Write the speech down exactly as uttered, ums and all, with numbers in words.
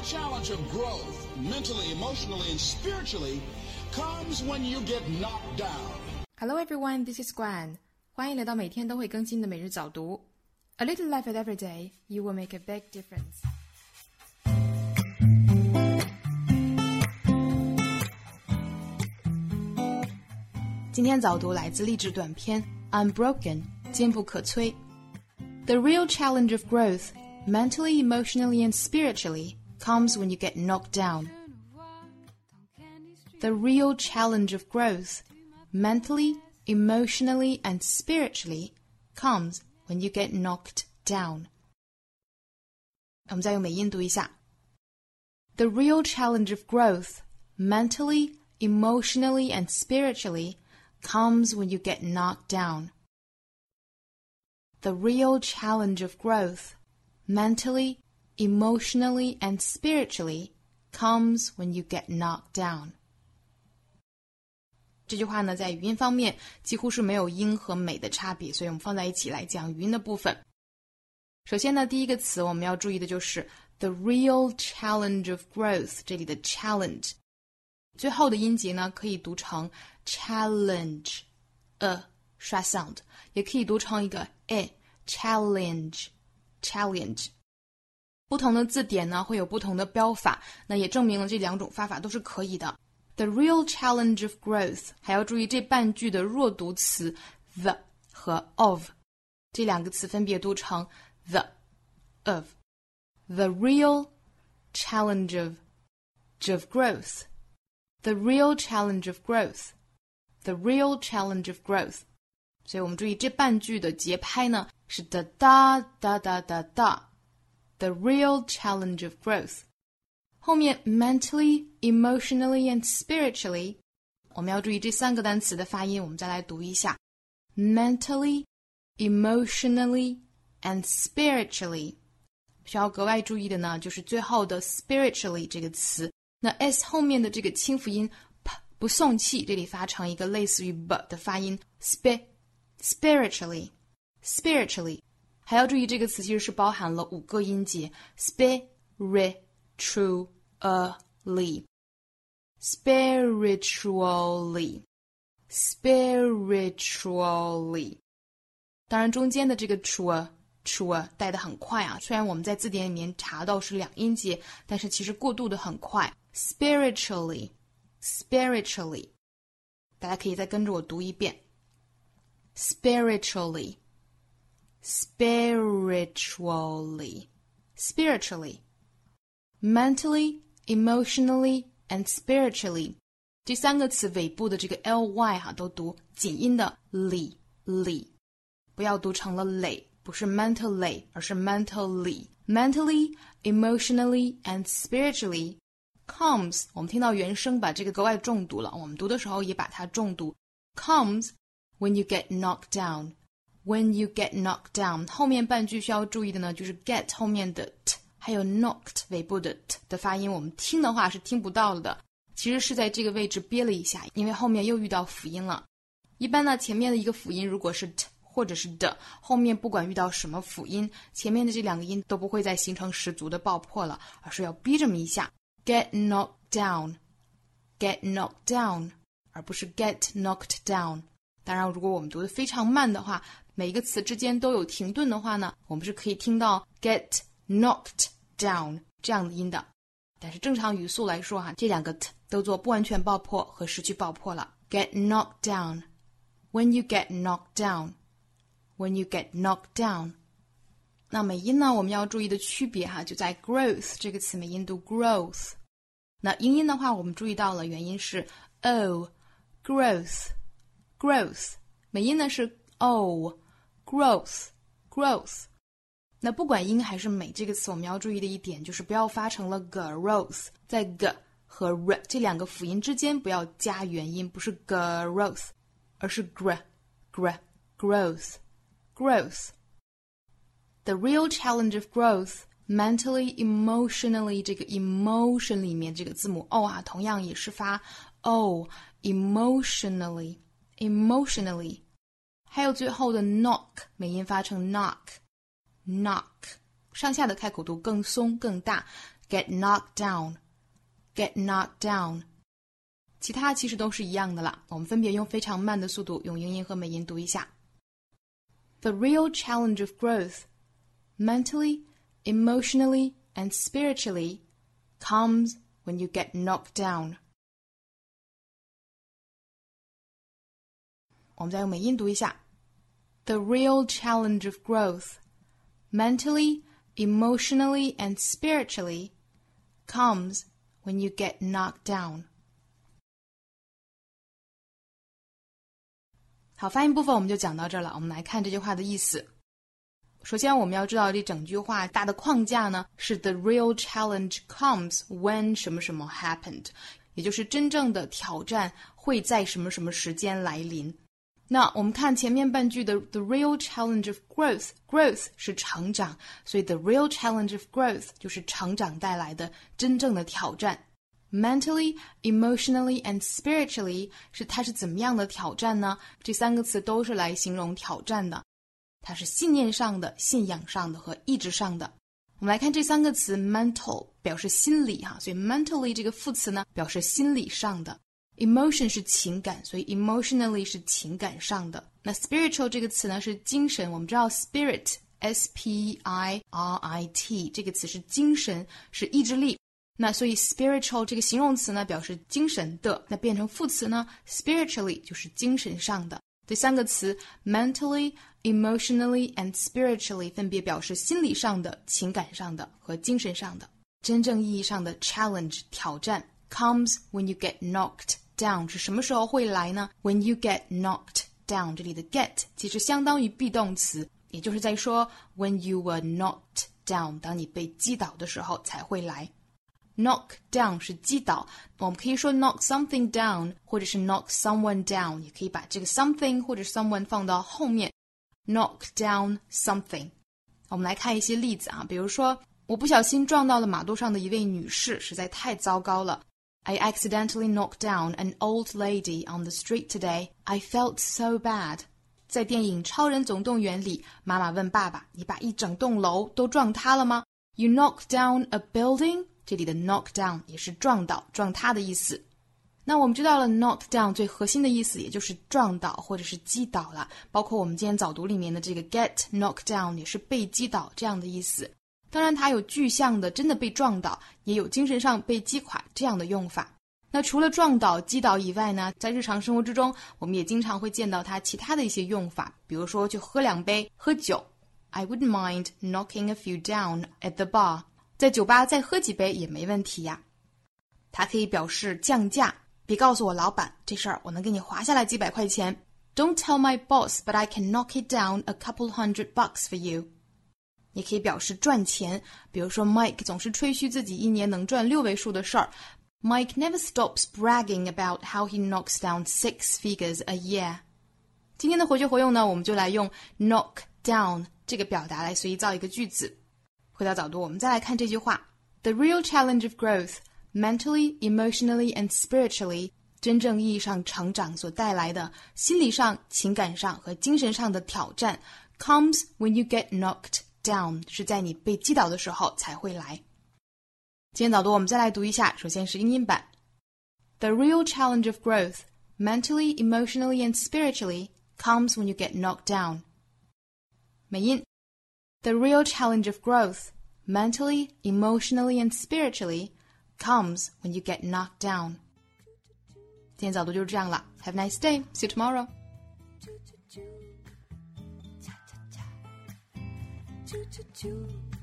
challenge of growth, mentally, emotionally, and spiritually, comes when you get knocked down. Hello everyone, this is Guan. 欢迎来到每天都会更新的每日早读。A little effort every day, you will make a big difference. 今天早读来自励志短篇 Unbroken, 坚不可摧。The real challenge of growth, mentally, emotionally, and spiritually, comes when you get knocked down. The real challenge of growth, mentally, emotionally, and spiritually, comes when you get knocked down. 我们再用美音读一下。The real challenge of growth, mentally, emotionally, and spiritually, comes when you get knocked down. The real challenge of growth, mentally, emotionally, and spiritually, comes when you get knocked down. 这句话呢，在语音方面几乎是没有音和美的差别，所以我们放在一起来讲语音的部分。首先呢，第一个词我们要注意的就是 the real challenge of growth， 这里的 challenge 最后的音节呢可以读成 challenge， 呃刷 sound， 也可以读成一个 e challenge challenge。不同的字典呢会有不同的标法，那也证明了这两种发法都是可以的。The real challenge of growth， 还要注意这半句的弱读词 the 和 of， 这两个词分别读成 the of。 The real challenge of, of growth. The real challenge of growth. The real challenge of growth. 所以我们注意这半句的节拍呢是哒哒哒哒哒哒。The real challenge of growth. 后面 mentally, emotionally, and spiritually， 我们要注意这三个单词的发音，我们再来读一下。mentally, emotionally, and spiritually。 需要格外注意的呢，就是最后的 spiritually 这个词，那 s 后面的这个清辅音 p 不送气，这里发成一个类似于 b 的发音 sp spiritually spiritually。 还要注意这个词其实是包含了五个音节 spiritually spiritually spiritually。 当然中间的这个 tru tru 带得很快啊，虽然我们在字典里面查到是两音节，但是其实过渡的很快。 spiritually spiritually， 大家可以再跟着我读一遍 spiritually spiritually spiritually mentally, emotionally, and spiritually。 这三个词尾部的这个 ly 哈、啊、都读紧音的里里，不要读成了累，不是 mentally 而是 mentally。 mentally, emotionally, and spiritually comes， 我们听到原声把这个格外重读了，我们读的时候也把它重读 comes when you get knocked down。 when you get knocked down 后面半句需要注意的呢，就是 get 后面的 t还有 knocked 尾部的 t 的发音，我们听的话是听不到的，其实是在这个位置憋了一下，因为后面又遇到辅音了。一般呢，前面的一个辅音如果是 t 或者是 d， 后面不管遇到什么辅音，前面的这两个音都不会再形成十足的爆破了，而是要逼这么一下 get knocked down get knocked down， 而不是 get knocked down。 当然如果我们读得非常慢的话，每一个词之间都有停顿的话呢，我们是可以听到 get knocked down 这样的音的，但是正常语速来说哈，这两个 t 都做不完全爆破和失去爆破了。 get knocked down when you get knocked down when you get knocked down。 那美音呢，我们要注意的区别哈，就在 growth 这个词美音读 growth， 那英音的话我们注意到了原因是 o growth growth， 美音呢是 o growth growth。那不管音还是美，这个词我们要注意的一点就是不要发成了 growth， 在 g 和 r 这两个辅音之间不要加元音，不是 growth 而是 gr gr growth growth。 The real challenge of growth, mentally, emotionally， 这个 emotion 里面这个字母 o 啊，同样也是发 o emotionally emotionally。 还有最后的 knock 美音发成 knock knock， 上下的开口度更松更大， get knocked down, get knocked down。其他其实都是一样的啦，我们分别用非常慢的速度用英音和美音读一下。The real challenge of growth, mentally, emotionally, and spiritually, comes when you get knocked down. 我们再用美音读一下。The real challenge of growth, mentally, emotionally, and spiritually, comes when you get knocked down. 好，发音部分我们就讲到这儿了。我们来看这句话的意思。首先我们要知道这整句话大的框架呢是 The real challenge comes when 什么什么 happened， 也就是真正的挑战会在什么什么时间来临。那我们看前面半句的 The real challenge of growth, growth 是成长，所以 The real challenge of growth 就是成长带来的真正的挑战。Mentally, emotionally, and spiritually 是它是怎么样的挑战呢？这三个词都是来形容挑战的，它是信念上的、信仰上的和意志上的。我们来看这三个词 mental 表示心理哈，所以 mentally 这个副词呢表示心理上的， emotion 是情感，所以 emotionally 是情感上的。那 spiritual 这个词呢是精神，我们知道 spirit S P I R I T 这个词是精神，是意志力。那所以 spiritual 这个形容词呢表示精神的，那变成副词呢 spiritually 就是精神上的。这三个词 mentally, emotionally and spiritually 分别表示心理上的、情感上的和精神上的。真正意义上的 challenge 挑战 comes when you get knocked down 是什么时候会来呢？ When you get knocked down 这里的 get 其实相当于 be 动词，也就是在说 when you were knocked down 当你被击倒的时候才会来。Knock down 是击倒，我们可以说 knock something down 或者是 knock someone down， 也可以把这个 something 或者 someone 放到后面 knock down something。 我们来看一些例子啊，比如说我不小心撞到了马路上的一位女士，实在太糟糕了。I accidentally knocked down an old lady on the street today. I felt so bad. 在电影《超人总动员》里，妈妈问爸爸，你把一整栋楼都撞塌了吗？ You knocked down a building?这里的 knock down 也是撞倒、撞塌的意思。那我们知道了 knock down 最核心的意思也就是撞倒或者是击倒了，包括我们今天早读里面的这个 get knocked down 也是被击倒这样的意思。当然它有具象的真的被撞倒，也有精神上被击垮这样的用法。那除了撞倒、击倒以外呢，在日常生活之中我们也经常会见到它其他的一些用法，比如说去喝两杯、喝酒。 I wouldn't mind knocking a few down at the bar，在酒吧再喝几杯也没问题呀。它可以表示降价，别告诉我老板，这事儿我能给你划下来几百块钱。Don't tell my boss, but I can knock it down a couple hundred bucks for you。 也可以表示赚钱，比如说 Mike 总是吹嘘自己一年能赚六位数的事儿。Mike never stops bragging about how he knocks down six figures a year。 今天的活学活用呢，我们就来用 knock down 这个表达来随意造一个句子。回到早读，我们再来看这句话 The real challenge of growth, mentally, emotionally and spiritually 真正意义上成长所带来的心理上、情感上和精神上的挑战 comes when you get knocked down 是在你被击倒的时候才会来。今天早读我们再来读一下，首先是英音版 The real challenge of growth, mentally, emotionally and spiritually comes when you get knocked down。 美音The real challenge of growth, mentally, emotionally, and spiritually, comes when you get knocked down. 今天早读就是这样了。Have a nice day. See you tomorrow. Choo choo choo.